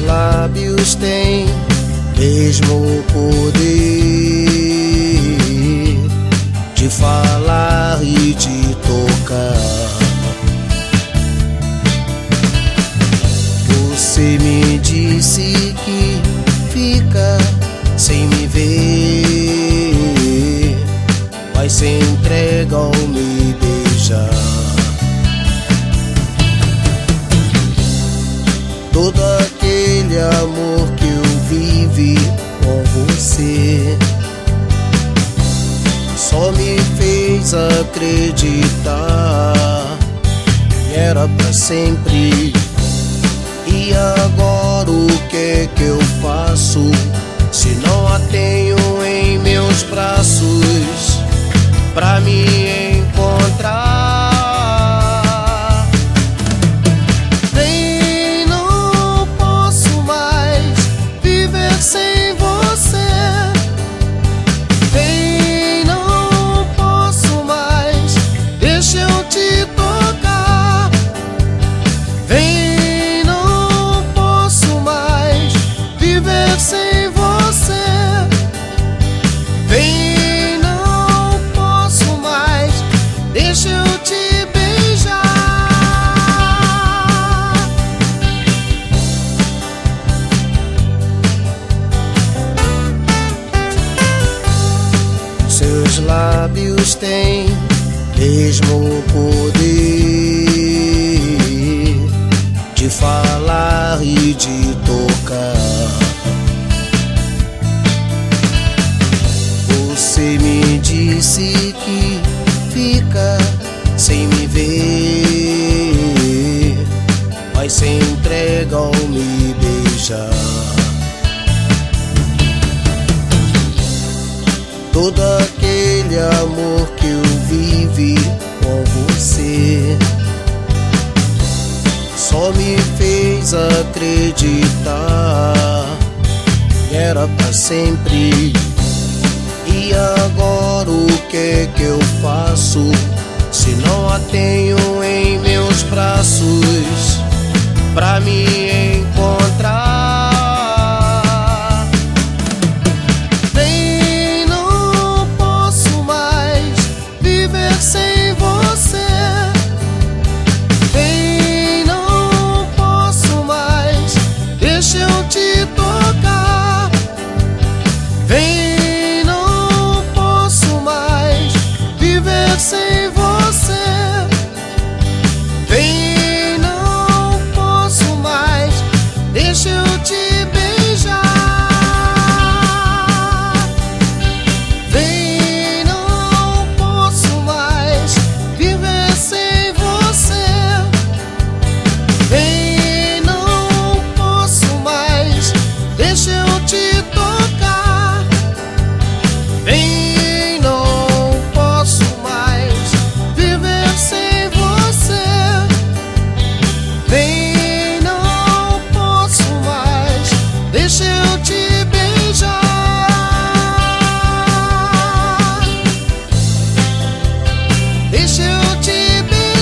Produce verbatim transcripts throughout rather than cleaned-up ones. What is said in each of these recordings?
lábios têm mesmo poder de falar e de tocar. Você me disse que fica sem me ver, mas se entrega ao me beijar. Todo aquele amor que eu vivi com você só me fez acreditar que era pra sempre. E agora o que é que eu faço se não a tenho em meus braços pra me encontrar? Nem não posso mais viver sem você. Nem não posso mais, deixa eu te tocar. Vem, sem você. Vem, não posso mais, deixa eu te beijar. Seus lábios têm mesmo poder de falar e de tocar. Você me disse que fica sem me ver, mas se entrega ao me beijar. Todo aquele amor que eu vivi com você só me fez acreditar que era pra sempre. E agora o que é que eu faço se não a tenho em meus braços pra me encontrar? Nem não posso mais viver sem você. Nem não posso mais, deixa eu te tocar. Vem, sem você. Vem, não posso mais, deixa eu te beijar. Vem, não posso mais viver sem você. Vem, não posso mais, deixa eu te tocar. Vem, deixa eu te beijar. Deixa eu te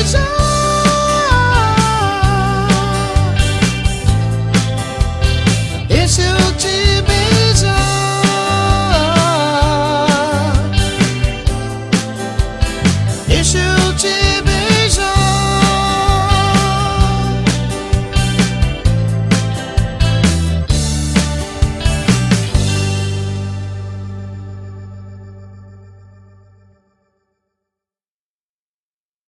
beijar. Deixa eu te beijar. Deixa eu te